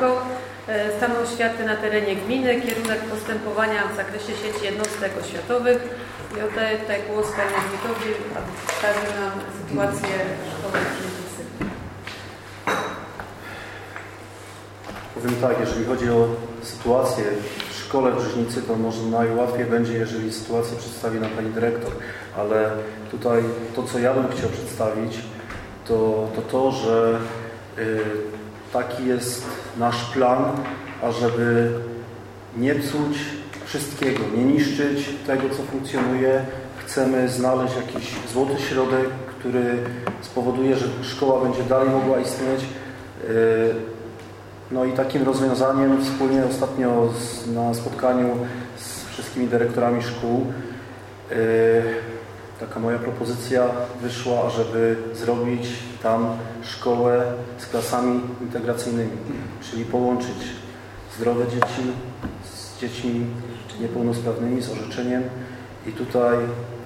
gospodarką stanu oświaty na terenie gminy, kierunek postępowania w zakresie sieci jednostek oświatowych. I oddaję tutaj głos Panu Wójtowi, aby przedstawił nam sytuację szkoły w Brzeźnicy. Powiem tak, jeżeli chodzi o sytuację w szkole w Brzeźnicy, to może najłatwiej będzie, jeżeli sytuację przedstawi nam Pani Dyrektor, ale tutaj to, co ja bym chciał przedstawić, to, że taki jest nasz plan, ażeby nie psuć wszystkiego, nie niszczyć tego, co funkcjonuje. Chcemy znaleźć jakiś złoty środek, który spowoduje, że szkoła będzie dalej mogła istnieć. No i takim rozwiązaniem wspólnie ostatnio na spotkaniu z wszystkimi dyrektorami szkół taka moja propozycja wyszła, ażeby zrobić tam szkołę z klasami integracyjnymi, czyli połączyć zdrowe dzieci z dziećmi niepełnosprawnymi, z orzeczeniem i tutaj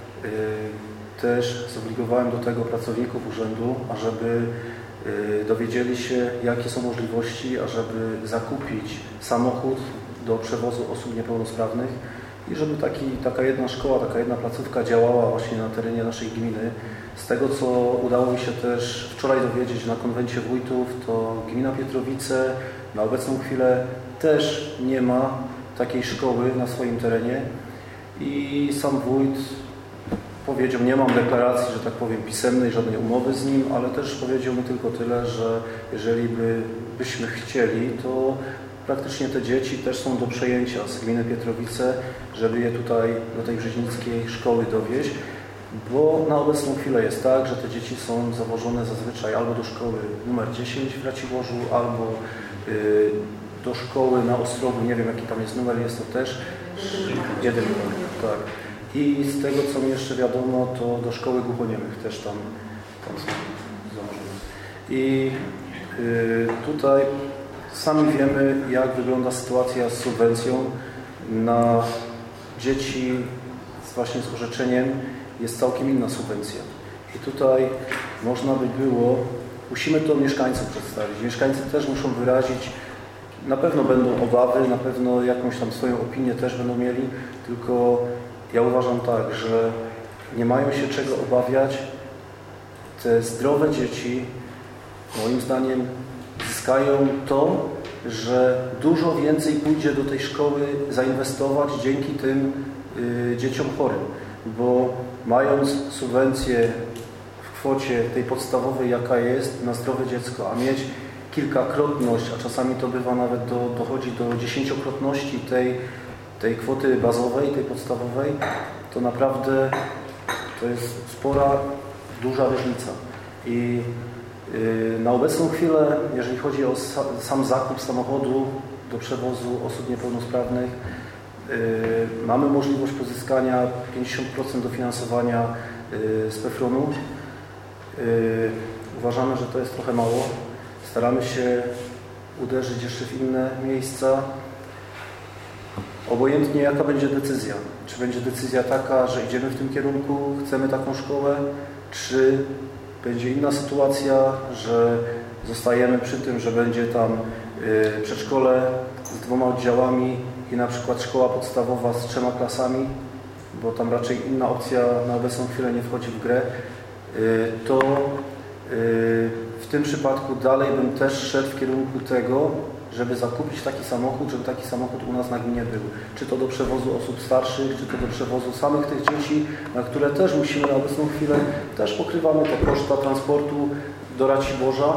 też zobligowałem do tego pracowników urzędu, ażeby dowiedzieli się, jakie są możliwości, ażeby zakupić samochód do przewozu osób niepełnosprawnych i żeby taka jedna szkoła, taka jedna placówka działała właśnie na terenie naszej gminy. Z tego, co udało mi się też wczoraj dowiedzieć na konwencie wójtów, to gmina Pietrowice na obecną chwilę też nie ma takiej szkoły na swoim terenie i sam wójt powiedział, nie mam deklaracji, że tak powiem, pisemnej, żadnej umowy z nim, ale też powiedział mi tylko tyle, że jeżeli byśmy chcieli, to praktycznie te dzieci też są do przejęcia z gminy Pietrowice, żeby je tutaj do tej brzeźnickiej szkoły dowieźć, bo na obecną chwilę jest tak, że te dzieci są zawożone zazwyczaj albo do szkoły numer 10 w Raciborzu, albo do szkoły na Ostrogu, nie wiem jaki tam jest numer, jest to też jeden, tak. I z tego, co mi jeszcze wiadomo, to do szkoły głuchoniemych też tam są założone. I tutaj sami wiemy, jak wygląda sytuacja z subwencją na dzieci właśnie z orzeczeniem. Jest całkiem inna subwencja. I tutaj można by było, musimy to mieszkańcom przedstawić. Mieszkańcy też muszą wyrazić, na pewno będą obawy, na pewno jakąś tam swoją opinię też będą mieli, tylko ja uważam tak, że nie mają się czego obawiać. Te zdrowe dzieci, moim zdaniem, zyskają to, że dużo więcej pójdzie do tej szkoły zainwestować dzięki tym dzieciom chorym, bo mając subwencję w kwocie tej podstawowej, jaka jest na zdrowe dziecko, a mieć kilkakrotność, a czasami to bywa nawet dochodzi do 10-krotności tej kwoty bazowej, tej podstawowej, to naprawdę to jest spora, duża różnica. I na obecną chwilę, jeżeli chodzi o sam zakup samochodu do przewozu osób niepełnosprawnych, mamy możliwość pozyskania 50% dofinansowania z PFRON-u. Uważamy, że to jest trochę mało. Staramy się uderzyć jeszcze w inne miejsca. Obojętnie jaka będzie decyzja. Czy będzie decyzja taka, że idziemy w tym kierunku, chcemy taką szkołę, czy będzie inna sytuacja, że zostajemy przy tym, że będzie tam przedszkole z 2 oddziałami i na przykład szkoła podstawowa z 3 klasami, bo tam raczej inna opcja na obecną chwilę nie wchodzi w grę, to w tym przypadku dalej bym też szedł w kierunku tego, żeby zakupić taki samochód, żeby taki samochód u nas na gminie był. Czy to do przewozu osób starszych, czy to do przewozu samych tych dzieci, na które też musimy na obecną chwilę, też pokrywamy te koszta transportu do Raciborza.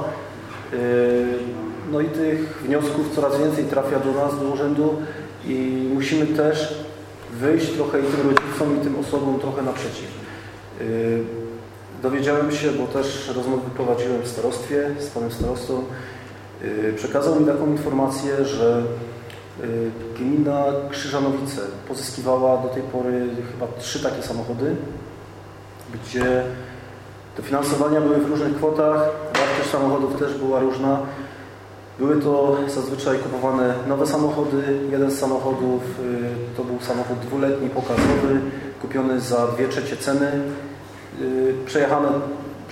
No i tych wniosków coraz więcej trafia do nas, do urzędu i musimy też wyjść trochę i tym rodzicom, i tym osobom trochę naprzeciw. Dowiedziałem się, bo też rozmowy prowadziłem w starostwie z panem starostą, przekazał mi taką informację, że gmina Krzyżanowice pozyskiwała do tej pory chyba 3 takie samochody, gdzie dofinansowania były w różnych kwotach, wartość samochodów też była różna. Były to zazwyczaj kupowane nowe samochody. Jeden z samochodów to był samochód 2-letni pokazowy, kupiony za 2/3 ceny.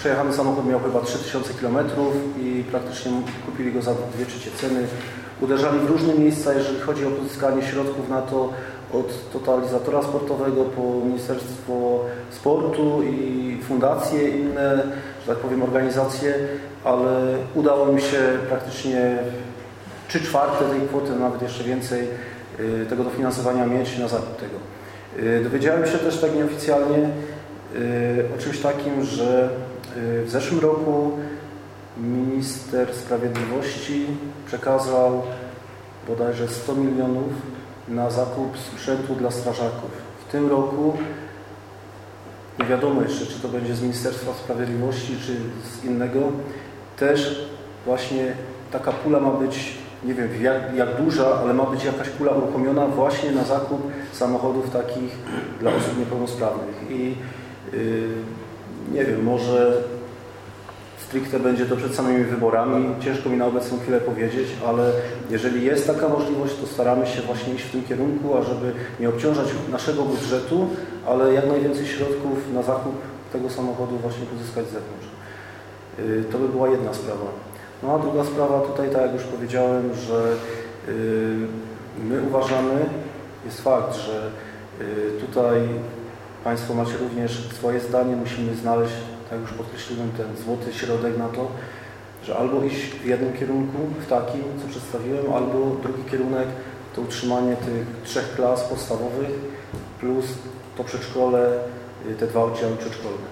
przejechany samochód miał chyba 3000 km i praktycznie kupili go za 2/3 ceny. Uderzali w różne miejsca, jeżeli chodzi o pozyskanie środków na to, od totalizatora sportowego po Ministerstwo Sportu i fundacje, inne, że tak powiem, organizacje, ale udało im się praktycznie 3/4 tej kwoty, nawet jeszcze więcej, tego dofinansowania mieć na zakup tego. Dowiedziałem się też tak nieoficjalnie o czymś takim, że w zeszłym roku minister sprawiedliwości przekazał bodajże 100 milionów na zakup sprzętu dla strażaków. W tym roku nie wiadomo jeszcze, czy to będzie z Ministerstwa Sprawiedliwości, czy z innego. Też właśnie taka pula ma być, nie wiem jak duża, ale ma być jakaś pula uruchomiona właśnie na zakup samochodów takich dla osób niepełnosprawnych. I nie wiem, może stricte będzie to przed samymi wyborami. Ciężko mi na obecną chwilę powiedzieć, ale jeżeli jest taka możliwość, to staramy się właśnie iść w tym kierunku, ażeby nie obciążać naszego budżetu, ale jak najwięcej środków na zakup tego samochodu właśnie pozyskać z zewnątrz. To by była jedna sprawa. No a druga sprawa tutaj, tak jak już powiedziałem, że my uważamy, jest fakt, że tutaj Państwo macie również swoje zdanie, musimy znaleźć, tak już podkreśliłem, ten złoty środek na to, że albo iść w jednym kierunku, w takim, co przedstawiłem, albo drugi kierunek to utrzymanie tych 3 klas podstawowych plus to przedszkole, te 2 oddziały przedszkolne.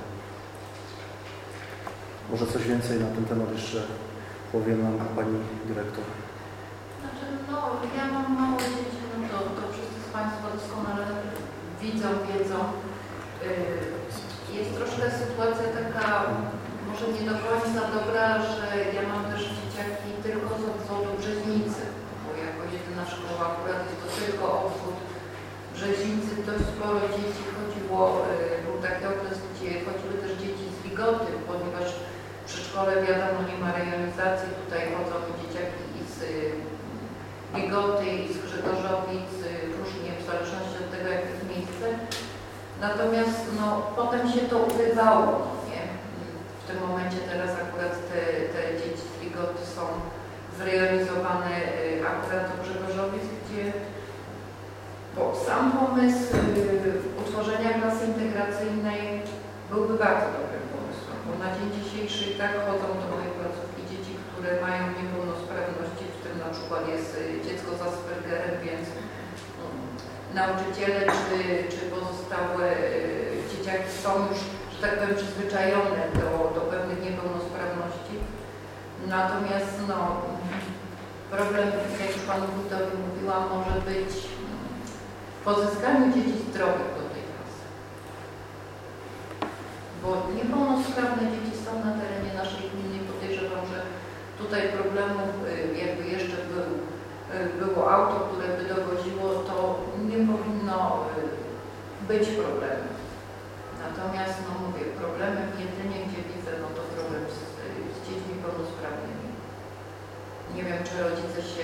Może coś więcej na ten temat jeszcze powie nam Pani Dyrektor. Znaczy, no, ja mam mało dzieci, no to wszyscy z Państwa doskonale wiedzą. Jest troszkę sytuacja taka, może nie do końca dobra, że ja mam też dzieciaki tylko z obwodu Brzeźnicy, bo jako jedyna szkoła akurat jest to tylko obwód Brzeźnicy. Dość sporo dzieci chodziło, był taki okres, gdzie chodziły też dzieci z Wigoty, ponieważ w przedszkole wiadomo nie ma rejonizacji, tutaj chodzą dzieciaki i z Wigoty, i z Grzegorzowic, różnie w zależności od tego, jakie jest miejsce. Natomiast no, potem się to urywało, no, nie? W tym momencie teraz akurat te dzieci z Wigoty są zrejonizowane akurat do Grzegorzowic, gdzie bo sam pomysł utworzenia klasy integracyjnej byłby bardzo dobrym pomysłem, bo na dzień dzisiejszy i tak chodzą do mojej placówki dzieci, które mają niepełnosprawności, w tym na przykład jest dziecko z Aspergerem, więc nauczyciele czy pozostałe dzieciaki są już, że tak powiem, przyzwyczajone do pewnych niepełnosprawności. Natomiast no, problem, jak już Panu Wójtowi mówiłam, może być w pozyskaniu dzieci zdrowych do tej klasy. Bo niepełnosprawne dzieci są na terenie naszej gminy i podejrzewam, że tutaj problemów jakby jeszcze było auto, które by dowoziło, to nie powinno być problemem. Natomiast, no mówię, problemem jedynie, gdzie widzę, no to problem z dziećmi pełnosprawnymi. Nie wiem, czy rodzice się...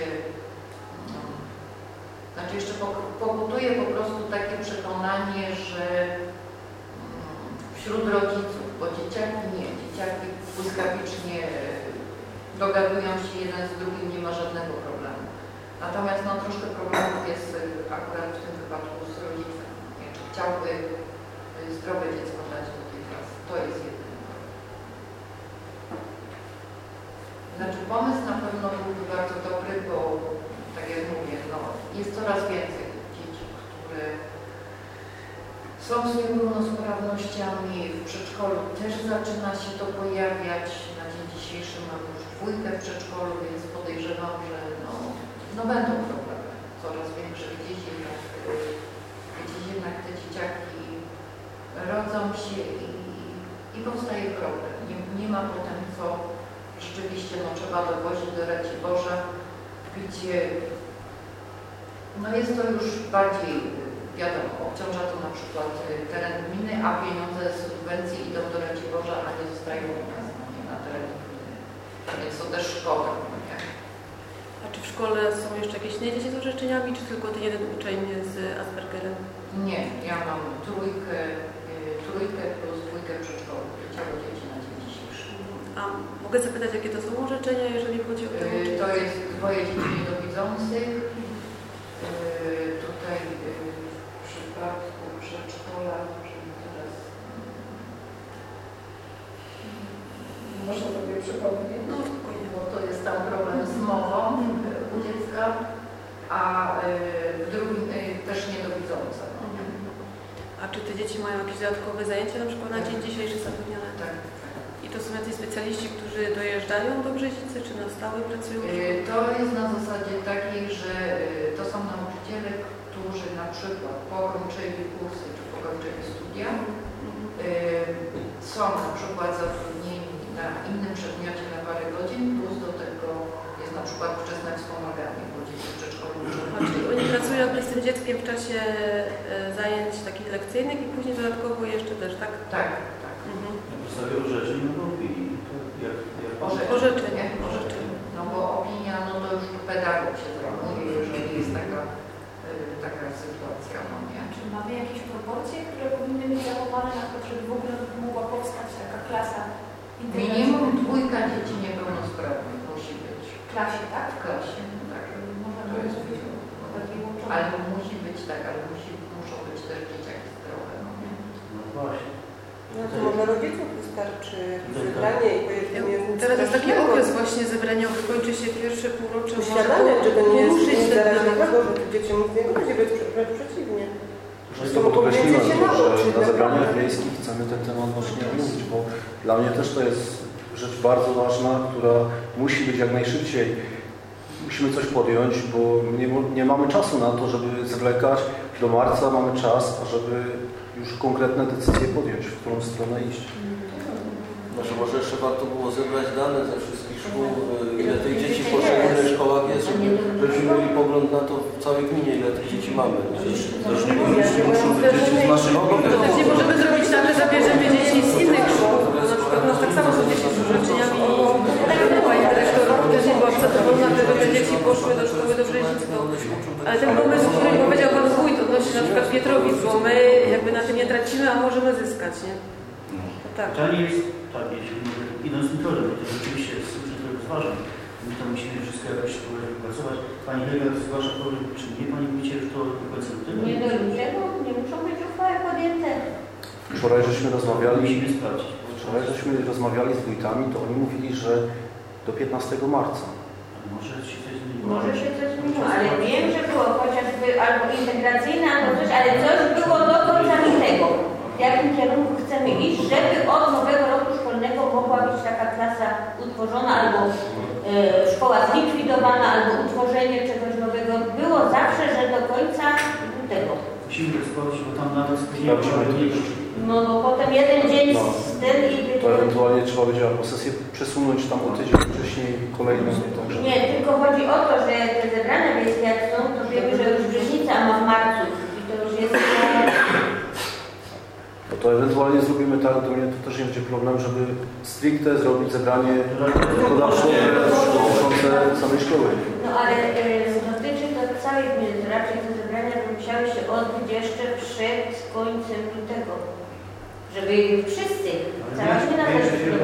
Znaczy jeszcze pokutuje po prostu takie przekonanie, że wśród rodziców, bo dzieciaki nie, dzieciaki błyskawicznie dogadują się jeden z drugim, nie ma żadnego problemu. Natomiast no, troszkę problemów jest akurat w tym wypadku z rodzicem. Czy chciałby zdrowe dziecko dać do tej klasy. To jest jedyny problem. Znaczy pomysł na pewno byłby bardzo dobry, bo tak jak mówię, no, jest coraz więcej dzieci, które są z niepełnosprawnościami. W przedszkolu też zaczyna się to pojawiać. Na dzień dzisiejszy mamy już 2 w przedszkolu, więc podejrzewam, że no będą problemy. Coraz większe gdzieś jednak te dzieciaki rodzą się i powstaje problem. Nie ma potem co rzeczywiście trzeba dowozić do Raciborza, gdzie no jest to już bardziej wiadomo, obciąża to na przykład teren gminy, a pieniądze z subwencji idą do Raciborza, a nie zostają u nas, nie na terenie gminy. Więc to też szkoda. Nie? A czy w szkole są jeszcze jakieś inne dzieci z orzeczeniami, czy tylko ten jeden uczeń z Aspergerem? Nie, ja mam trójkę plus 2 przedszkolu, 5 dzieci na dzień dzisiejszy. mogę zapytać, jakie to są orzeczenia, jeżeli chodzi o te To jest 2 dzieci niedowidzących. Tutaj w przypadku przedszkola, żeby teraz... Można sobie przypomnieć. No, spokojnie. Bo to jest tam problem z mową u dziecka, a w drugim też niedowidząca. A czy te dzieci mają jakieś dodatkowe zajęcia, na przykład na dzień dzisiejszy zapewnione? Tak. I to są jacyś specjaliści, którzy dojeżdżają do Brzezicy, czy na stałe pracują? To jest na zasadzie takiej, że to są nauczyciele, którzy na przykład pokończyli kursy, czy pokończyli studia, są na przykład zatrudnieni na innym przedmiocie na parę godzin, plus do tego jest na przykład wczesne wspomaganie, bo dzieci w przedszkolu uczą. Czyli oni pracują z tym dzieckiem w czasie zajęć takich lekcyjnych i później dodatkowo jeszcze też, tak? Tak. Na podstawie orzeczeń lub opinii. Orzeczeń. No bo opinia, no to już tu pedagog się zajmuje, jeżeli jest taka sytuacja, no nie? Czy mamy jakieś proporcje, które powinny być zachowane na to, żeby w ogóle mogła powstać taka klasa integracyjna? Minimum 2 dzieci niepełnosprawnych musi być. W klasie, tak? W klasie, tak. Można To jest mówić o takiej łączonej. Ale musi być tak, ale muszą być też dzieciaki zdrowe. No. No właśnie. No to może rodziców wystarczy zebranie i powiedzmy... Teraz jest taki okres właśnie zebraniowy, kończy się pierwsze półrocze. Uświadamiać, że to nie jest nic ten zaraźliwego, że te dzieci nic nie grozi, wręcz przeciwnie. To podkreśliłem, że na zebraniach wiejskich chcemy ten temat właśnie omówić, bo dla mnie też to jest rzecz bardzo ważna, która musi być jak najszybciej. Musimy coś podjąć, bo nie mamy czasu na to, żeby zwlekać. Do marca mamy czas, ażeby już konkretne decyzje podjąć, w którą stronę iść. Znaczy, może jeszcze warto było zebrać dane ze wszystkich szkół, ile tych dzieci w poszczególnych szkołach jest, żebyśmy mieli pogląd na to w całej gminie, ile tych dzieci mamy. Też niekoniecznie muszą być dzieci z naszych To też nie możemy zrobić tak, że zabierzemy dzieci z innych szkół. Na przykład u nas tak samo są dzieci z urzeczeniami i pani dyrektor też nie była zadowolona, żeby te dzieci poszły do szkoły do Brzezicy. Ale ten pomysł, który powiedział pan wójt odnośnie na przykład Pietrowic, bo my jakby na tym nie tracimy, a możemy zyskać, nie? To tak. Pytanie jest tak, jeśli idąc tym torem, bo to rzeczywiście jest to rozważam. My to musimy wszystko jakoś wypracować. Pani Helga zgłasza problem, czy nie Pani mówicie już to do końca lutego? Nie do niczego, nie muszą być uchwały podjęte. Wczoraj żeśmy rozmawiali z wójtami, to oni mówili, że do 15 marca. Może się coś zmieniło. Może się coś zmieniło, ale wiem, że było chociażby albo integracyjne, albo coś, ale coś było do końca lutego. W jakim kierunku chcemy iść, żeby od nowego roku szkolnego mogła być taka klasa utworzona, albo szkoła zlikwidowana, albo utworzenie czegoś nowego. Było zawsze, że do końca lutego. Musimy to sprawdzić, bo tam nawet spóźnienie. No bo potem jeden dzień z tym i... To ewentualnie trzeba będzie albo sesję przesunąć tam o tydzień wcześniej kolejną. Także... Nie, tylko chodzi o to, że te zebrania wiejskie jak są, to wiemy, że już Brzezica ma w marcu i to już jest... No to ewentualnie zrobimy tak, do mnie to też nie będzie problem, żeby stricte zrobić zebranie wykonawcze dotyczące samej szkoły. No ale dotyczy to całej gminy, raczej te zebrania by musiały się odbyć jeszcze przed końcem lutego. Żeby wszyscy, cała gmina też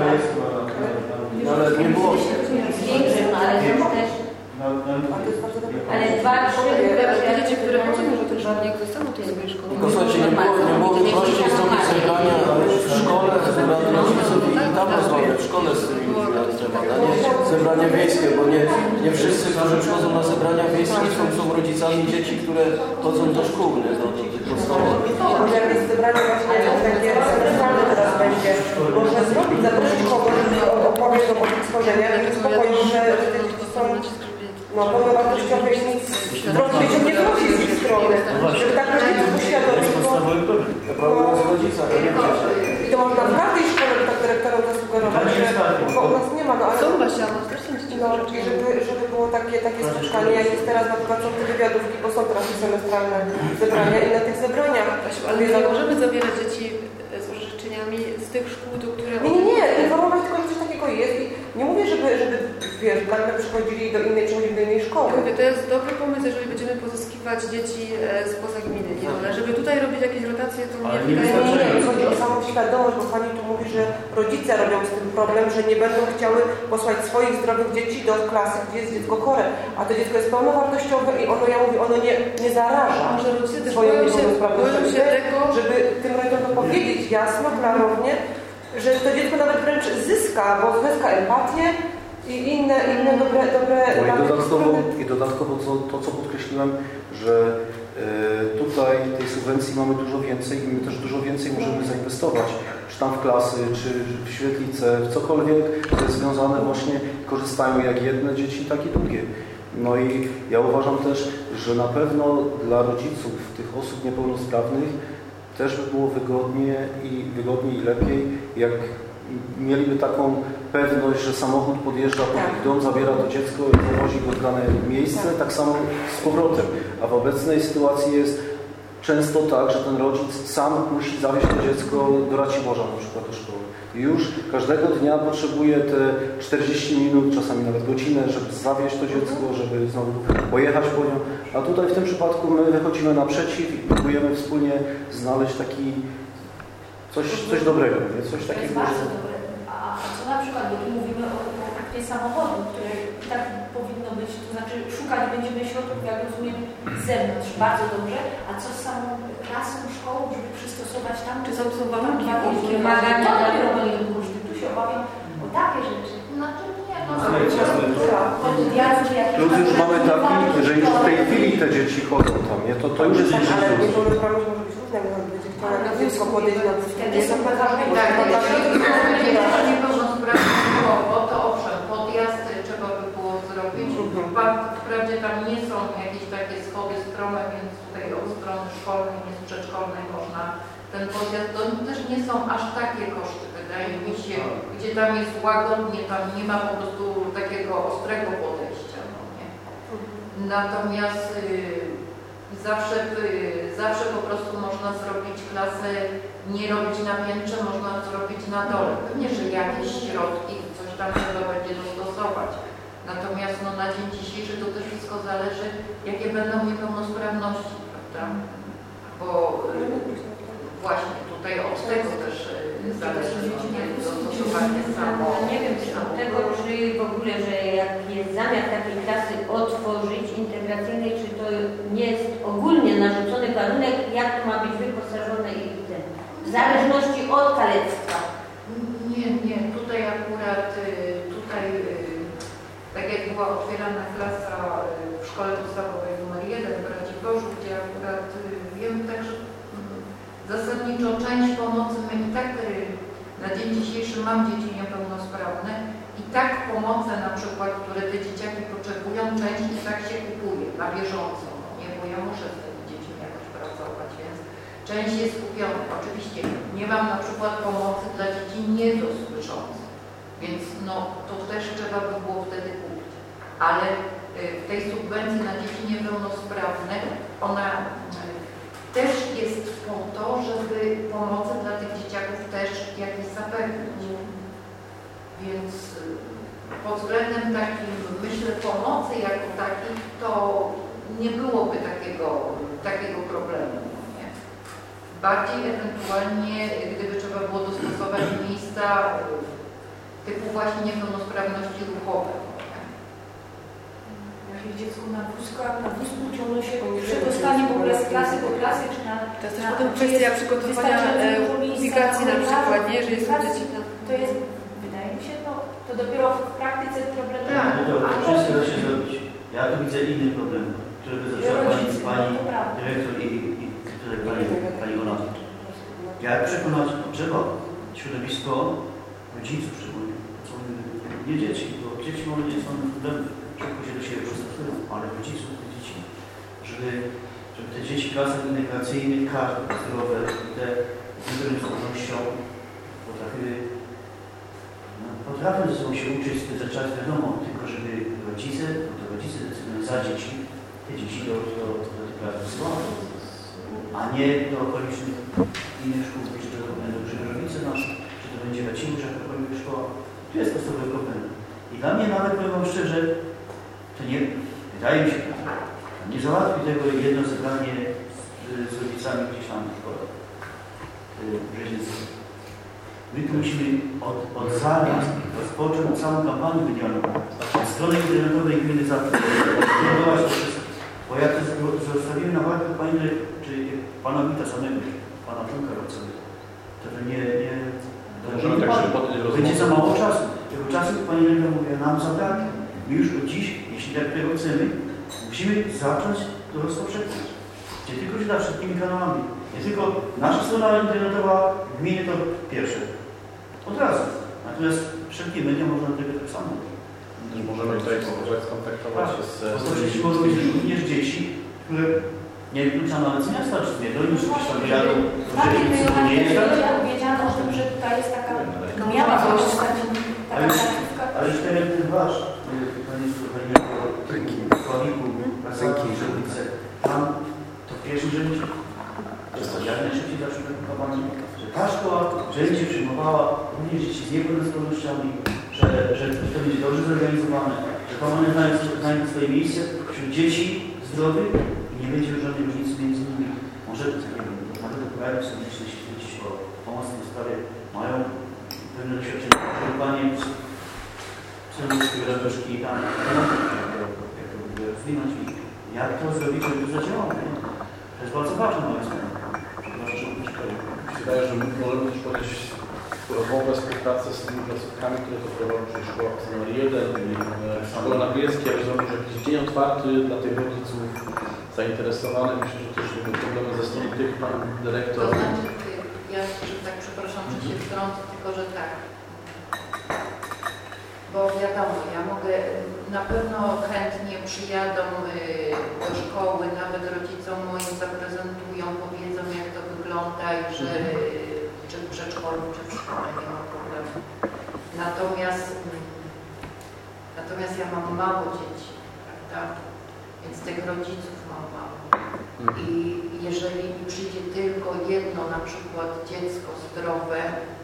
ale nie było. większe, no ale to też... Ale 2-3 dzieci, które chodzą, może też niech zostaną tej swojej szkoły. Tylko słuchajcie, nie byłoby prościej zrobić zebrania w szkole, zebrania rodziców i tam rozmawiać w szkole z tymi ludźmi na ten temat, a nie zebrania wiejskie, bo nie wszyscy, którzy przychodzą na zebrania wiejskie są rodzicami dzieci, które chodzą do szkół, nie? Do tych podstawowych. Może jakieś zebranie właśnie takie centralne teraz będzie. Można zrobić, zaprosić kogoś, opowie o tych stworzeniach i spokojnie, że te dzieci są pełnowartościowe i nic wrątpić nie wchodzi z ich strony. Żeby tak rodziców uświadomić, To problem jest rodzica, to nie wiecie. i to można w każdej szkole tak dyrektorom zasugerować, że u nas nie ma, no ale... Są właśnie, ale też są dzieci. No, i żeby było takie spotkanie, jak jest teraz na przykład są te wywiadówki, bo są teraz semestralne zebrania i na tych zebraniach... Ale nie możemy zabierać dzieci z orzeczeniami z tych szkół, do których... Nie, informować tylko, że coś takiego jest i nie mówię, żeby wiesz, nagle przechodzili do innej szkoły. Ja mówię, to jest dobry pomysł, jeżeli będziemy pozyskiwać dzieci spoza gminy, nie? Ale żeby tutaj robić jakieś rotacje, to Ale nie wydaje mi się... Nie, chodzi o samą świadomość, bo Pani tu mówi, że rodzice robią z tym problem, że nie będą chciały posłać swoich zdrowych dzieci do klasy, gdzie jest dziecko chore, a to dziecko jest pełnowartościowe i ono, ja mówię, ono nie zaraża swoją niepełnosprawnością. Żeby tym rodzicom to powiedzieć jasno, klarownie, że to dziecko nawet wręcz zyska, bo zyska empatię i inne dobre I dodatkowo to, co podkreśliłem, że tutaj tej subwencji mamy dużo więcej i my też dużo więcej możemy zainwestować, czy tam w klasy, czy w świetlice, w cokolwiek, co jest związane właśnie, korzystają jak jedne dzieci, tak i drugie. No i ja uważam też, że na pewno dla rodziców tych osób niepełnosprawnych też by było wygodniej i lepiej, jak mieliby taką pewność, że samochód podjeżdża pod ich dom, zabiera to dziecko i zawozi go w dane miejsce, tak samo z powrotem. A w obecnej sytuacji jest często tak, że ten rodzic sam musi zawieźć to dziecko do Raciborza na przykład do szkoły. I już każdego dnia potrzebuje te 40 minut, czasami nawet godzinę, żeby zawieźć to dziecko, żeby znowu pojechać po nią. A tutaj w tym przypadku my wychodzimy naprzeciw i próbujemy wspólnie znaleźć taki coś dobrego, nie? Coś takiego. To jest bardzo dobre. A co na przykład, bo tu mówimy o tej samochodu, które tak powinno być, to znaczy szukać będziemy środków, jak rozumiem, z zewnątrz, bardzo dobrze. A co z samą klasą, szkołą, żeby przystosować tam? Czy są warunki? Tu się obawiam o takie rzeczy. Znaczy nie, no Plus już mamy taki, że już w tej chwili te dzieci chodzą tam, nie? To już jest ale niepełnosprawność może być różna, bo będzie chciała na dziecko podejść na niepełnosprawnościowo, to owszem, podjazd trzeba by było zrobić. Wprawdzie tam nie są jakieś takie schody strome, więc tutaj od strony szkolnej, nie z przedszkolnej można ten podjazd, to też nie są aż takie koszty, wydaje mi się, gdzie tam jest łagodnie, tam nie ma po prostu takiego ostrego podejścia. No nie? Natomiast zawsze po prostu można zrobić klasę, nie robić na piętrze, można zrobić na dole. Pewnie, że jakieś środki, coś tam trzeba będzie dostosować. Natomiast no, na dzień dzisiejszy to też wszystko zależy, jakie będą niepełnosprawności, prawda? Bo właśnie tutaj od tego też zależy dostosowanie samo. Nie wiem, czy od tego, czy w ogóle, że jak jest zamiar takiej klasy otworzyć integracyjnej, czy to nie jest ogólnie narzucony warunek, jak to ma być wyposażone i ten. W zależności od kalectwa. Nie, tutaj akurat, tak jak była otwierana klasa w szkole podstawowej nr 1 w Raciborzu, gdzie akurat wiem także zasadniczo część pomocy my i tak na dzień dzisiejszy mam dzieci niepełnosprawne i tak pomoce na przykład, które te dzieciaki potrzebują, część i tak się kupuje na bieżąco, no nie, bo ja muszę z tymi dziećmi jakoś pracować, więc część jest kupiona. Oczywiście nie mam na przykład pomocy dla dzieci niedosłyszących, więc no to też trzeba by było wtedy kupić, ale w tej subwencji na dzieci niepełnosprawne ona też jest po to, żeby pomocy dla tych dzieciaków też jakieś zapewnić. Więc pod względem takim, myślę, pomocy jako takiej, to nie byłoby takiego problemu. Nie? Bardziej ewentualnie, gdyby trzeba było dostosować miejsca typu właśnie niepełnosprawności ruchowe. Dziecko na wózku, czy ono się przedostanie w ogóle z klasy do klasy, czy na... To jest też potem kwestia przygotowania publikacji na przykład, nie? Że jest dzieci. To jest, wydaje mi się, to dopiero w praktyce problemu. Tak, wszystko da się zrobić. Ja tu widzę inny problem, który by zaczęła pani dyrektor i pani Ona. Jak przekonać trzeba środowisko rodziców szczególnie, nie dzieci, bo dzieci może nie są problemy. Szybko się do siebie przystosуją, ale rodziców tych dzieci, żeby te dzieci w klasach integracyjnych, każde zdrowe, te z integracyjnością potrafią ze sobą się uczyć, to czas wiadomo, tylko żeby rodzice decydują za dzieci, te dzieci do tej klasy wysyłają, a nie do okolicznych innych szkół, czy to będą Krzyżowice nasze, czy to będzie Raciborz, jak to szkoła. Tu jest podstawowy problem. I dla mnie nawet, powiem wam szczerze, to nie, wydaje mi się, nie załatwi tego jedno zebranie z rodzicami gdzieś tam w szkole. My tu musimy od zamiast rozpocząć całą kampanię medialną. Od strony internetowej gminy zaproponować to wszystko. Bo jak to zostawimy na walkę pani, czy pana Wita samego, pana Tomka Robcowego, to będzie za mało czasu. Tego czasu pani Ręka mówi, nam zabraknie. My już od dziś, jeśli tak tego chcemy, musimy zacząć to rozpowszechniać. Gdzie tylko się da wszystkimi kanałami. Nie tylko nasza strona internetowa gminy to pierwsze. Od razu. Natomiast wszelkie media można do tego tak samo. Możemy tutaj skontaktować się z... To przecież mogą być również dzieci, które nie wykluczano nawet z miasta, czy nie, to już gdzieś tam jadą, to nie jest tak? Ja powiedziano o tym, że tutaj jest taka miała postać, taka placówka. Ale już ten wasz, panie Sławiku, Prasanki, Żeblice, tam to w pierwszym rzędzie jak najszybciej zacznie taką kampanię, że ta szkoła będzie przyjmowała również dzieci z niepełnosprawnościami, że to będzie dobrze zorganizowane, że tam one znajdą swoje miejsce wśród dzieci zdrowych i nie będzie już żadnej różnicy między nimi. Może nawet do projektu sobie jeśli dziś o pomoc w tej sprawie mają pewne doświadczenie, że psychologiczne resztki i tam rozwinąć i jak to zrobić, żeby to zadziałało. To jest bardzo ważne moim zdaniem. Wydaje, że możemy też podjąć rozmowę, współpracę z tymi placówkami, które to prowadzą, czyli szkoła numer 1 i szkoła na Bielskie, jak zrobić jakiś dzień otwarty dla tych rodziców zainteresowanych. Myślę, że też nie będą problemy ze strony tych pan dyrektor. To znaczy, ja tak przepraszam, że się wtrącę, tylko że tak. Bo wiadomo, ja mogę, na pewno chętnie przyjadą do szkoły, nawet rodzicom moim zaprezentują, powiedzą jak to wygląda i że czy w przedszkolu, czy w szkole nie ma problemu. Natomiast ja mam mało dzieci, prawda? Więc tych rodziców mam mało. I jeżeli przyjdzie tylko jedno na przykład dziecko zdrowe,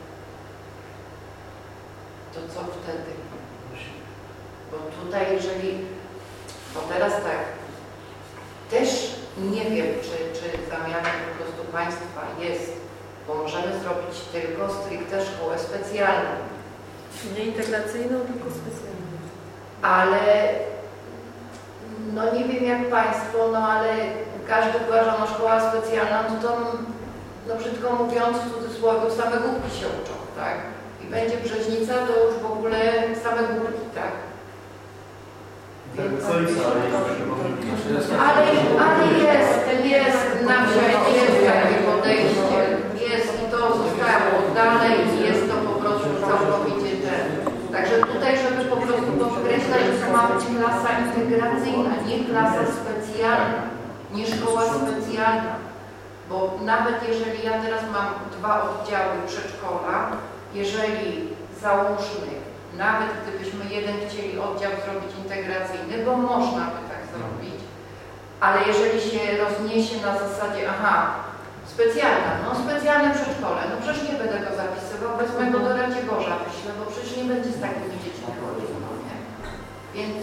to co wtedy? Bo tutaj bo teraz tak, też nie wiem, czy zamiarem po prostu państwa jest, bo możemy zrobić tylko stricte szkołę specjalną. Nie integracyjną, tylko specjalną. Ale, no nie wiem jak państwo, no ale każdy uważa, no szkoła specjalna, no to, no brzydko mówiąc, w cudzysłowie, same głupki się uczą, tak? I będzie Brzeźnica, to już w ogóle same głupki, tak? Więc, ale jest na wsiach, jest takie podejście, jest i to zostało dalej i jest to po prostu całkowicie ten. Także tutaj, żeby po prostu podkreślać, że to ma być klasa integracyjna, nie klasa specjalna, nie szkoła specjalna. Bo nawet jeżeli ja teraz mam 2 oddziały przedszkola, jeżeli załóżmy, nawet gdybyśmy jeden chcieli oddział zrobić integracyjny, bo można by tak zrobić, ale jeżeli się rozniesie na zasadzie, specjalna, no specjalne przedszkole, no przecież nie będę go zapisywał, wezmę go do Raciborza, myślę, bo przecież nie będzie z takimi dziećmi chodził, no nie? Więc...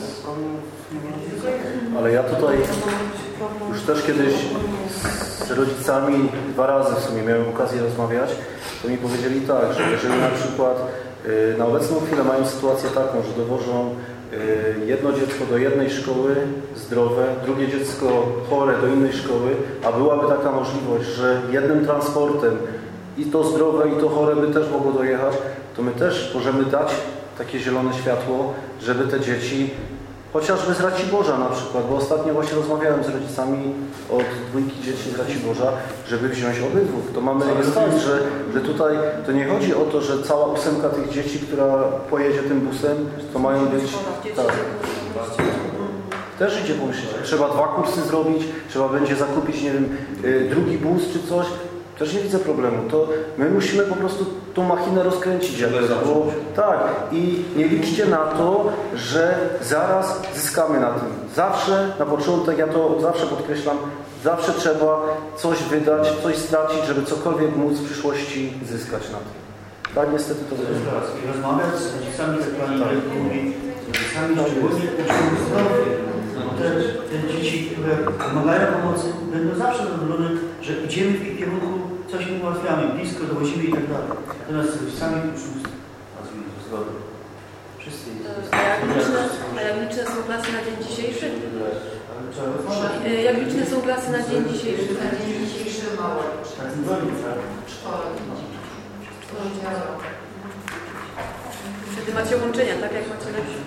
Ale ja tutaj już też kiedyś z rodzicami 2 razy w sumie miałem okazję rozmawiać, to mi powiedzieli tak, że jeżeli na przykład na obecną chwilę mają sytuację taką, że dowożą jedno dziecko do jednej szkoły zdrowe, drugie dziecko chore do innej szkoły, a byłaby taka możliwość, że jednym transportem i to zdrowe, i to chore by też mogło dojechać, to my też możemy dać takie zielone światło, żeby te dzieci, chociażby z Raciborza na przykład, bo ostatnio właśnie rozmawiałem z rodzicami od 2 dzieci z Raciborza, żeby wziąć obydwu. To mamy jest tak, że tutaj to nie chodzi o to, że cała 8 tych dzieci, która pojedzie tym busem, to mają być... Tak. Też idzie pomyśleć. Trzeba 2 kursy zrobić, trzeba będzie zakupić, nie wiem, drugi bus czy coś. Też nie widzę problemu. To my musimy po prostu tą machinę rozkręcić. Bo, tak. I nie liczcie na to, że zaraz zyskamy na tym. Zawsze na początek, ja to zawsze podkreślam, zawsze trzeba coś wydać, coś stracić, żeby cokolwiek móc w przyszłości zyskać na tym. Tak, niestety to wygląda. I rozmawiać z rodzicami, jak pani mówi, z rodzicami szczególnie zdrowych. Te dzieci, które wymagają pomocy, będą zawsze zadowolone, że idziemy w ich kierunku, coś im ułatwiamy, blisko dowozimy i tak dalej. Natomiast z rodzicami musimy nazwijmy to zgodę. Wszyscy. A jak liczne są klasy na dzień dzisiejszy? Jak liczne są klasy na dzień dzisiejszy? Na dzień dzisiejszy małe. Czworo. Wtedy macie łączenia, tak jak macie lepsze.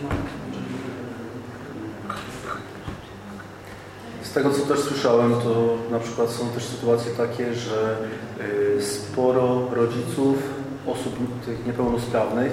Z tego, co też słyszałem, to na przykład są też sytuacje takie, że sporo rodziców osób tych niepełnosprawnych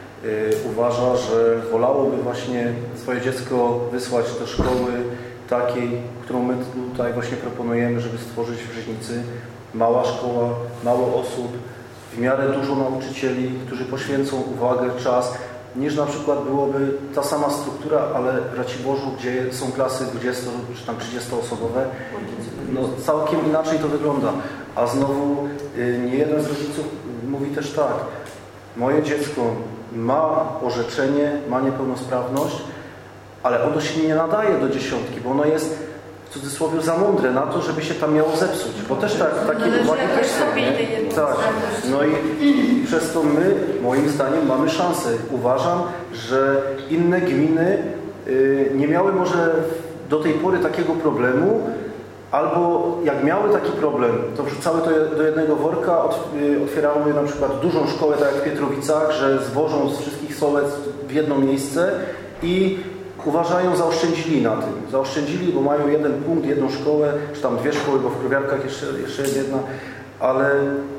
uważa, że wolałoby właśnie swoje dziecko wysłać do szkoły takiej, którą my tutaj właśnie proponujemy, żeby stworzyć w Brzeźnicy. Mała szkoła, mało osób, w miarę dużo nauczycieli, którzy poświęcą uwagę, czas, niż na przykład byłoby ta sama struktura, ale w Raciborzu, gdzie są klasy 20 czy tam 30-osobowe, no całkiem inaczej to wygląda. A znowu nie jeden z rodziców mówi też tak, moje dziecko ma orzeczenie, ma niepełnosprawność, ale ono się nie nadaje do 10, bo ono jest w cudzysłowie za mądre na to, żeby się tam miało zepsuć. Bo też takie uwagi też są. Tak. No i przez to my, moim zdaniem, mamy szansę. Uważam, że inne gminy nie miały może do tej pory takiego problemu, albo jak miały taki problem, to wrzucały to do jednego worka, otwierały na przykład dużą szkołę, tak jak w Pietrowicach, że zwożą z wszystkich sołec w jedno miejsce i uważają, zaoszczędzili na tym. Zaoszczędzili, bo mają jeden punkt, jedną szkołę, czy tam dwie szkoły, bo w Krowiarkach jeszcze jest jedna, ale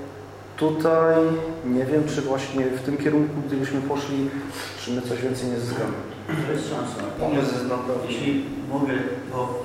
tutaj nie wiem, czy właśnie w tym kierunku, gdybyśmy poszli, czy my coś więcej nie zyskamy. To jest szansa. Pomysł jest naprawdę. Jeśli mogę, bo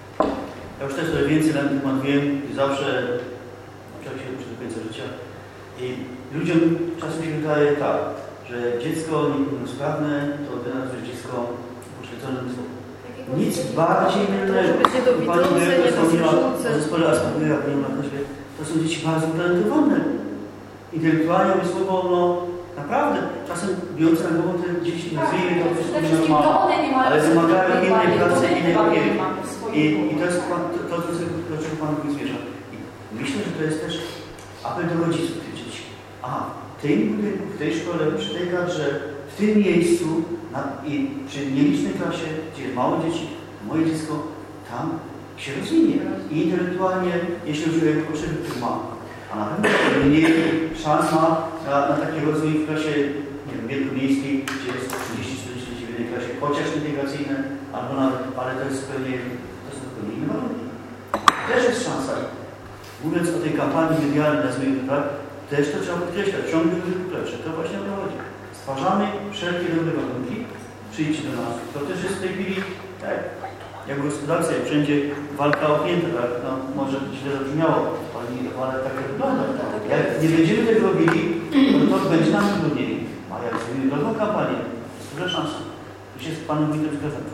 ja już też trochę więcej na ten temat wiem i zawsze nauczyłem się uczyć do końca życia. I ludziom czasem się wydaje tak, że dziecko niepełnosprawne to to jest dziecko poświęcone zmysłu. Nic bardziej mylnego. Pani dyrektor wspomniała o zespole Aspergera, to są dzieci bardzo utalentowane. Intelektualnie, umysłowo, no naprawdę, czasem biorąc na głowę te dzieci nazwijmy to wszystko normalne, ale wymagają innej pracy, innej opieki. I to jest to, do czego Pan mówi zmierza. I myślę, że to jest też apel do rodziców tych dzieci. W tym budynku, w tej szkole, przy tej kadrze, w tym miejscu i przy nielicznej klasie, gdzie jest mało dzieci, moje dziecko tam się rozwinie. I intelektualnie, jeśli już o jego potrzeby, to ma. A na pewno mniej szans ma na taki rozwój w klasie, nie wiem, wielkomiejskiej, gdzie jest 30-40 dzieci w jednej klasie, chociaż integracyjne, albo nawet, ale to jest zupełnie inne warunki. Też jest szansa. Mówiąc o tej kampanii medialnej, nazwijmy to tak, też to trzeba podkreślać, ciągle lepsze. To właśnie o to chodzi. Stwarzamy wszelkie dobre warunki, przyjdźcie do nas. To też jest w tej chwili, tak, jak w gospodarce, jak wszędzie walka o piętę, tak? No, może źle zabrzmiało, ale tak to wygląda. Jak nie będziemy tego robili, to będzie nam trudniej. A jak zrobimy dobrą kampanię, to jest duża szansa. Tu się z Panem Wójtem zgadzam.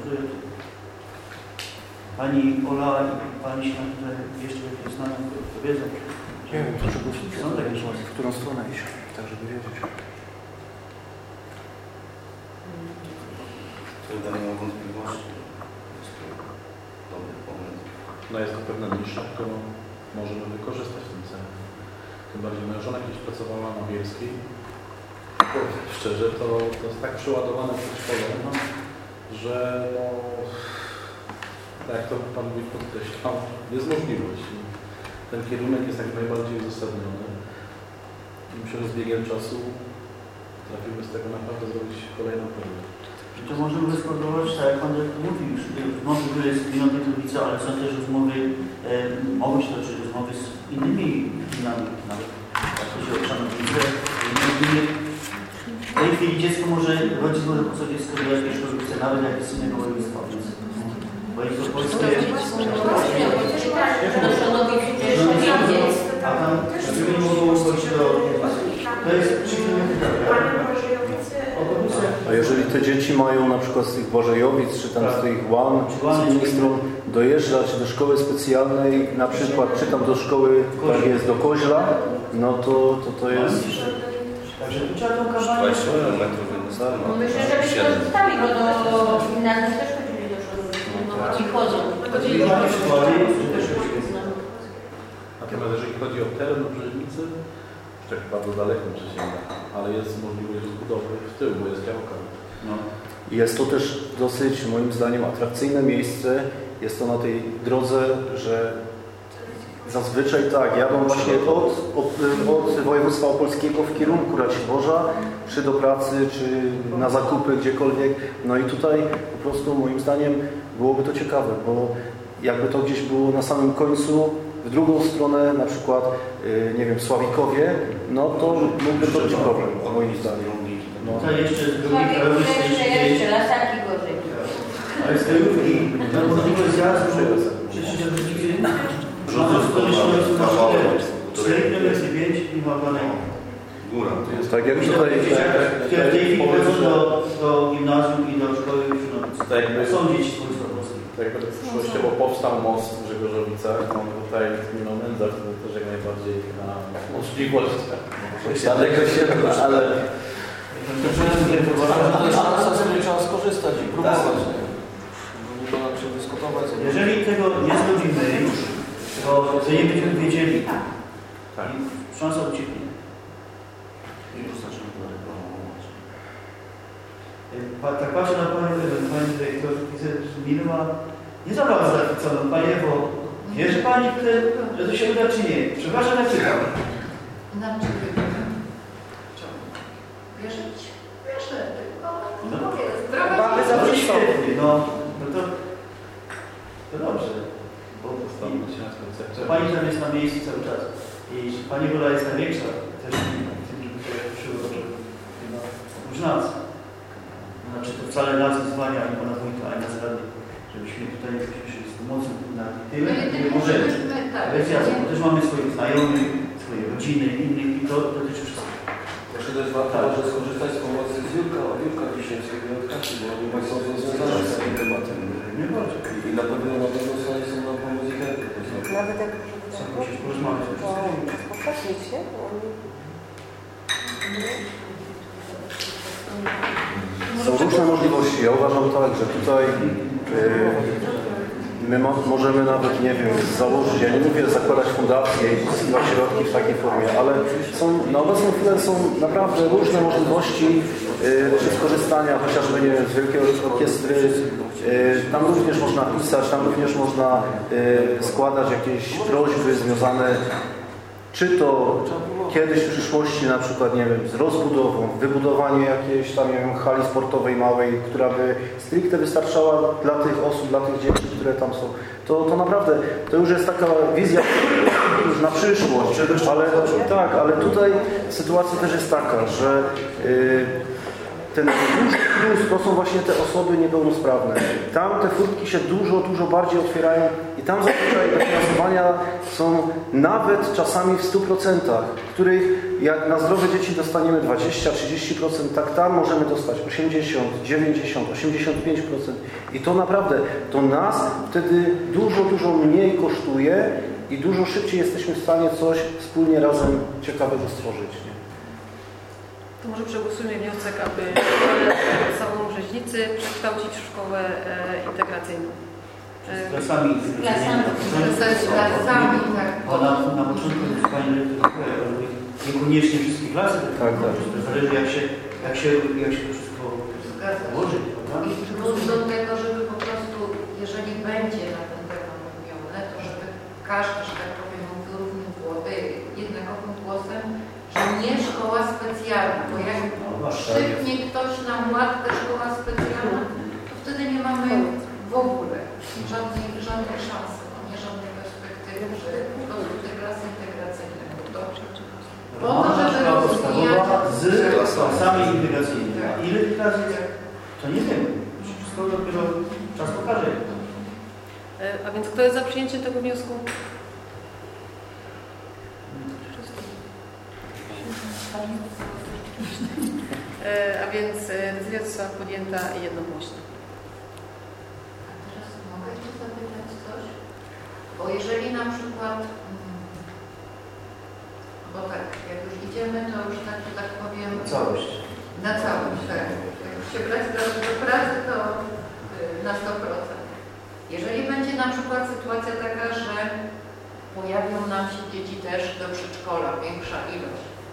Pani Ola i Pani się jeszcze jakieś znają, to wiedzą. Nie wiem, w którą stronę iść, tak żeby wiedzieć. Wtedy nie ma wątpliwości. Jest to dobry pomysł. No jest to pewna nisza, którą możemy wykorzystać w tym celu. Tym bardziej moja żona kiedyś pracowała na Bielskiej. Szczerze, to jest tak przeładowane przedszkole, że no, tak jak to Pan Wójt podkreślał, jest możliwość. Ten kierunek jest jak najbardziej uzasadniony. I myślę, że z biegiem czasu trafimy z tego naprawdę zrobić kolejną pełnię. To możemy wyskładować, tak jak Pan mówił, już rozmowy były z gminą Pietrowice, ale są też rozmowy, mogą się toczyć rozmowy z innymi gminami, nawet jak chodzi o Szanownicę. W tej chwili dziecko może, rodzic może po sobie dziecko do jakiejś szkoły, nawet jak jest innego województwa. Bo jest to polskie... A tam, żeby nie mogło chodzić do... To jest 3 km. A jeżeli te dzieci mają na przykład z tych Bożejowic, czy tam z tych Łan, z innych stron dojeżdżać do szkoły specjalnej, na przykład czy tam do szkoły, tak jest, do Koźla, no to jest... Także tu trzeba tą kampanię... Myślę, że byśmy zostali go do gimnazjum, też chodzili do szkoły. Ci chodzą. Natomiast jeżeli chodzi o teren Brzeźnicy, tak bardzo dalekim przesięgach, ale jest możliwość rozbudowy w tył, bo jest działka. No. Jest to też dosyć, moim zdaniem, atrakcyjne miejsce. Jest to na tej drodze, że zazwyczaj tak, jadą właśnie od województwa opolskiego w kierunku Raciborza, czy do pracy, czy na zakupy, gdziekolwiek. No i tutaj po prostu moim zdaniem byłoby to ciekawe, bo jakby to gdzieś było na samym końcu, w drugą stronę, na przykład, nie wiem, w Sławikowie, no to mógłby to być problem, moim zdaniem. No. To jeszcze z drugiej krajowej jeszcze lasaki gorzej. Ale z krajówki, na możliwość zjazdu, przecież Góra. Tak jak tutaj... Które w tej chwili chodzą do gimnazjum i do szkoły środowiskowej. Są dzieci z wojska polskiego. Tak jakby przyszłościowo powstał most w Grzegorzowicach, no tutaj w gminą Nędzach, to też jak najbardziej na możliwość. Daleko się, ale... To jest szansa, z której trzeba skorzystać i próbować. Nie da nam się dyskutować. Jeżeli tego nie zrobimy już, to nie będziemy wiedzieli. Tak. Szansa ucieknie. Tak patrzę na Pani dyrektor, widzę, że minęła nie za bardzo zachwyconą. Pani Ewo, wierzy Pani, że to się uda czy nie? Przepraszam, jak czytam. Znaczy, wierzyć? Wierzę, tylko no, mamy za wysoko. To dobrze. Bo Pani tam jest na miejscu cały czas. I Pani rola jest największa też w tym, które przyłożę. Oprócz nas. Znaczy to wcale nas wyzwania ani Pana Wójta, ani nas Rady, żebyśmy tutaj się z pomocą na tyle nie możemy. Ale jasne, bo też mamy swoich znajomych, swoje rodziny, innych i to dotyczy wszystkich. Jeszcze też warto może skorzystać z pomocy z Jurka dzisiejszego edukacji, bo oni są związani z tym tematem. I na pewno są nam pomóc i chętnie. Nawet jak musisz porozmawiać. To popatrzeć się, bo oni... Są różne możliwości. Ja uważam tak, że tutaj my możemy nawet, nie wiem, założyć, ja nie mówię zakładać fundację i pozyskiwać środki w takiej formie, ale na obecną chwilę są naprawdę różne możliwości czy skorzystania, chociażby nie wiem, z Wielkiej Orkiestry. Tam również można pisać, tam również można składać jakieś prośby związane czy to kiedyś w przyszłości na przykład, nie wiem, z rozbudową, wybudowanie jakiejś tam, nie wiem, hali sportowej małej, która by stricte wystarczała dla tych osób, dla tych dzieci, które tam są. To naprawdę, to już jest taka wizja już na przyszłość, ale tutaj sytuacja też jest taka, że ten duży plus to są właśnie te osoby niepełnosprawne. Tam te furtki się dużo bardziej otwierają i tam zazwyczaj te finansowania są nawet czasami w 100%, których jak na zdrowe dzieci dostaniemy 20-30%, tak tam możemy dostać 80, 90, 85%. I to naprawdę, to nas wtedy dużo mniej kosztuje i dużo szybciej jesteśmy w stanie coś wspólnie razem ciekawego stworzyć. Nie? To może przegłosujmy wniosek, aby samą Brzeźnicy przekształcić w szkołę integracyjną. Klasami. Tak. Na początku Pani niekoniecznie wszystkie klasy. Tak. To zależy jak się to wszystko ułoży. I plus do tego, żeby po prostu, jeżeli będzie na ten temat mówione, to żeby każdy, że tak powiem, mówił równym jednakowym głosem, że nie szkoła specjalna, bo jak szybnie ktoś nam łatkę szkoła specjalna, to wtedy nie mamy w ogóle żadnej szansy, nie żadnej perspektywy, że po prostu te klasy integracyjne. Po to, żeby rozwijać z klasami integracyjnymi. Ile tych klas jest? To nie wiem. Wszystko dopiero czas pokaże. A więc kto jest za przyjęciem tego wniosku? A więc decyzja została podjęta jednomyślnie. A teraz mogę tu zapytać coś? Bo jeżeli na przykład, bo tak, jak już idziemy, to już tak powiem... Na całość. Na całość, tak. Jak już się brać do pracy, to na 100%. Jeżeli będzie na przykład sytuacja taka, że pojawią nam się dzieci też do przedszkola, większa ilość,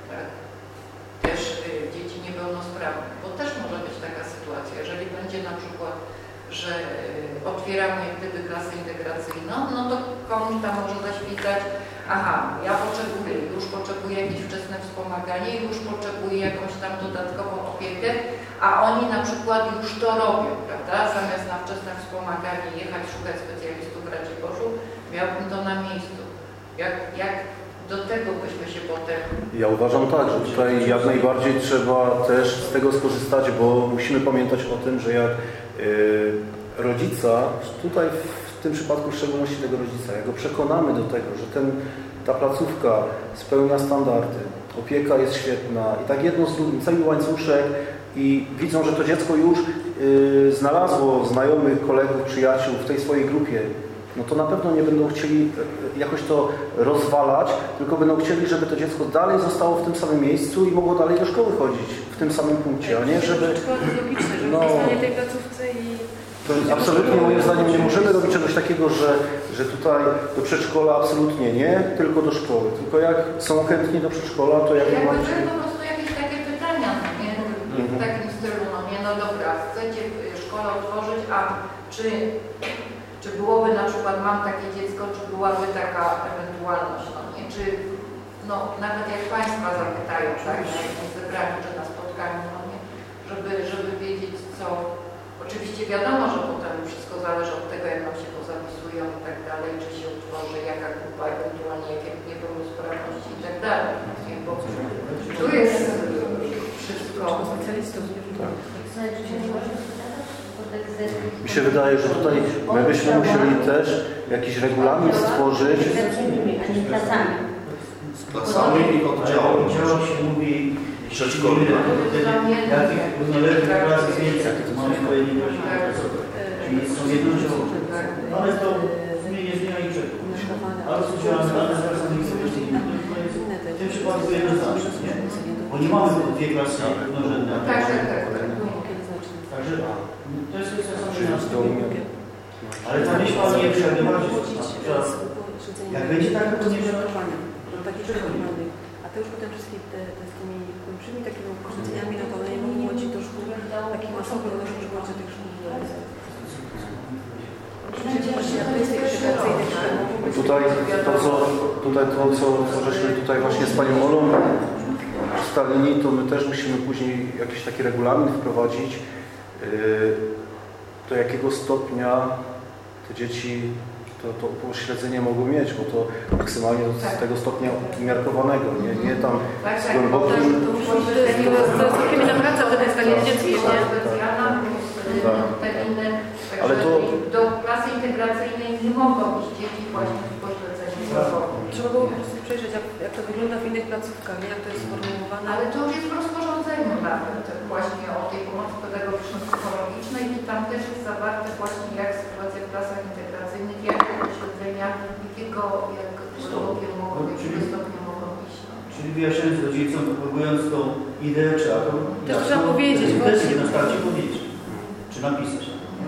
tak? Też dzieci niepełnosprawne, bo też może być taka sytuacja, jeżeli będzie na przykład, że otwieramy jak gdyby klasę integracyjną, no to komuś tam może zaświtać, aha, ja już potrzebuję jakieś wczesne wspomaganie, już potrzebuję jakąś tam dodatkową opiekę, a oni na przykład już to robią, prawda? Zamiast na wczesne wspomaganie jechać szukać specjalistów w Raciborzu, miałbym to na miejscu. Jak do tego byśmy się potem... Ja uważam tak, że tutaj jak najbardziej trzeba też z tego skorzystać, bo musimy pamiętać o tym, że jak rodzica, tutaj w tym przypadku w szczególności tego rodzica, jak go przekonamy do tego, że ta placówka spełnia standardy, opieka jest świetna i tak jedno z drugim, cały łańcuszek i widzą, że to dziecko już znalazło znajomych, kolegów, przyjaciół w tej swojej grupie, no to na pewno nie będą chcieli jakoś to rozwalać, tylko będą chcieli, żeby to dziecko dalej zostało w tym samym miejscu i mogło dalej do szkoły chodzić w tym samym punkcie, a nie żeby... No, tej placówce i... To absolutnie moim zdaniem nie możemy robić czegoś takiego, że tutaj do przedszkola absolutnie nie, tylko do szkoły. Tylko jak są chętni do przedszkola, to jak najbardziej... Ja po prostu jakieś takie pytania, nie? W takim stylu, no dobra, chcecie szkołę otworzyć, a czy byłoby na przykład, mam takie dziecko, czy byłaby taka ewentualność, no nie? Czy nawet jak Państwa zapytają, tak, na jakimś zebraniu, czy na spotkaniu, no nie? Żeby wiedzieć, co... Oczywiście wiadomo, że potem wszystko zależy od tego, jak nam się pozapisują i tak dalej, czy się utworzy, jaka grupa, ewentualnie jakie niepełnosprawności i tak dalej. Bo tu jest wszystko... Specjalistów. Mi się wydaje, że tutaj my byśmy musieli też jakiś regulamin stworzyć. Z klasami i oddziałami. Oddział się mówi przedszkolne. Jakich równoległych klas jest więcej, mamy kolejne czyli są jednościowo. Ale to w sumie nie zmienia niczego. Ale słuchamy, ale zwracamy w tym przypadku jednoznacznie, bo nie mamy tylko dwie klasy równorzędne. Także to jest kwestia. Ale ta myśl Pani nie przebywa, jak będzie tak, to nie a to już potem wszystkie z tymi głębszymi takimi upośledzeniami, no to one nie mogą chodzić do szkół takich masowych, no żeby chodzić do tych szkół. Tutaj to, co żeśmy tutaj właśnie z Panią Olą ustalili, to my też musimy później jakiś taki regulamin wprowadzić, do jakiego stopnia te dzieci to upośledzenie mogą mieć, bo to maksymalnie do tego stopnia umiarkowanego, nie tam z głębokim... To jest takim na pracę, wtedy jest takie dzieckiem, nie? Ale to... Do klasy integracyjnej nie mogą iść dzieci właśnie z upośledzeniem wzrokowym. Trzeba było po prostu przejrzeć, jak to wygląda w innych placówkach, nie? Jak to jest sformułowane. Ale to już jest w rozporządzeniu nawet właśnie o tej pomocy pedagogiczno-psychologicznej i tam też jest zawarte właśnie jak sytuacja w klasach integracyjnych, jak upośledzenia, jakiego stopnia mogą iść. Czyli wyjaśniając rodzicom, próbując tą ideę, czy to też trzeba powiedzieć właśnie. Na starcie powiedzieć, czy napisać.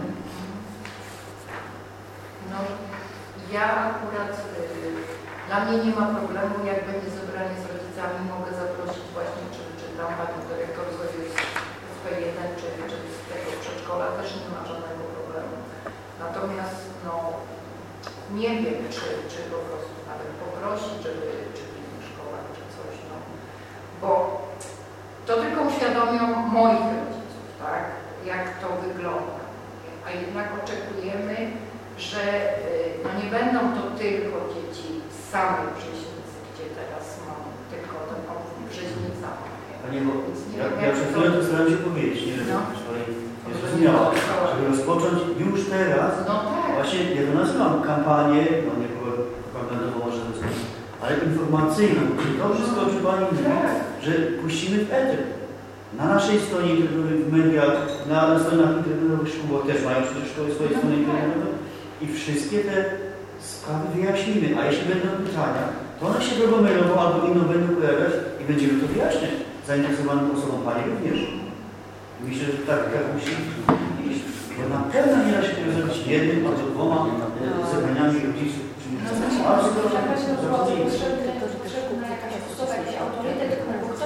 No, ja akurat, dla mnie nie ma problemu, jak będzie zebranie z rodzicami, mogę zaprosić właśnie, czy tam pani dyrektor z P1, czy z tego przedszkola, też nie ma żadnego problemu. Natomiast, no, nie wiem, czy po prostu nawet poprosić, żeby czy w innych szkołach, czy coś, no. Bo to tylko uświadomią moich rodziców, tak, jak to wygląda. A jednak oczekujemy, że no nie będą to tylko dzieci z samej Brzeźnicy, gdzie teraz mam tylko ten obwód Brzeźnica. Panie, bo ja przed chwilą to starałem się powiedzieć, nie wiem, nie zrozumiała, żeby rozpocząć już teraz, właśnie ja to nazywam kampanię, no nie propagandową może to jest, ale informacyjną, czyli to wszystko, o czym Pani mówi, że puścimy w eter. Na naszej stronie internetowej, w mediach, na stronach internetowych szkół, bo też mają przecież szkoły swoje strony internetowe i wszystkie te sprawy wyjaśnimy. A jeśli będą pytania, to one się drogą mailową albo inną będą pojawiać i będziemy to wyjaśniać zainteresowanym osobom, Pani również. Myślę, że tak musi iść. Bo na pewno nie da się tego zrobić jednym albo dwoma zebraniami rodziców. No,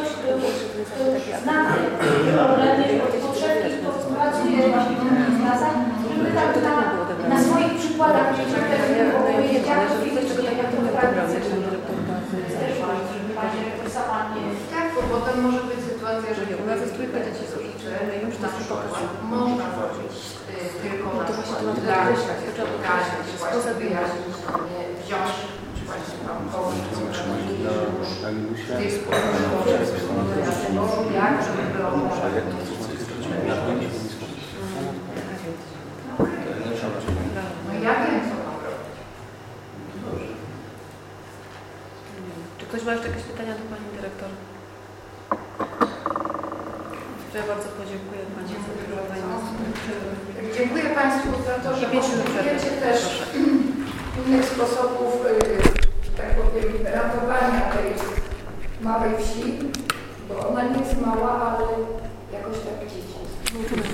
znamy problemy, potrzeby i pracuję właśnie w tych klasach, żeby tak na swoich przykładach powiedzieć, jak to fizycznie, jak to w praktyce też ważne, żeby pani rektor sama nie... Tak, bo potem może być sytuacja, że u nas jest trójka dzieci z ulicy, na przykład można zrobić tylko na przykład dla wyjaśnić, właśnie wyjaśnić, wziąć właśnie tam kogoś, w tej wspólnocie, jak żeby było można. No ja wiem, co mam robić. Czy ktoś ma jeszcze jakieś pytania do Pani Dyrektor? Ja bardzo podziękuję Pani za wybranie. Dziękuję Państwu za to, że poszukujecie też innych sposobów, tak powiem, ratowania tej małej wsi, bo ona nie jest mała, ale jakoś tak dzieci.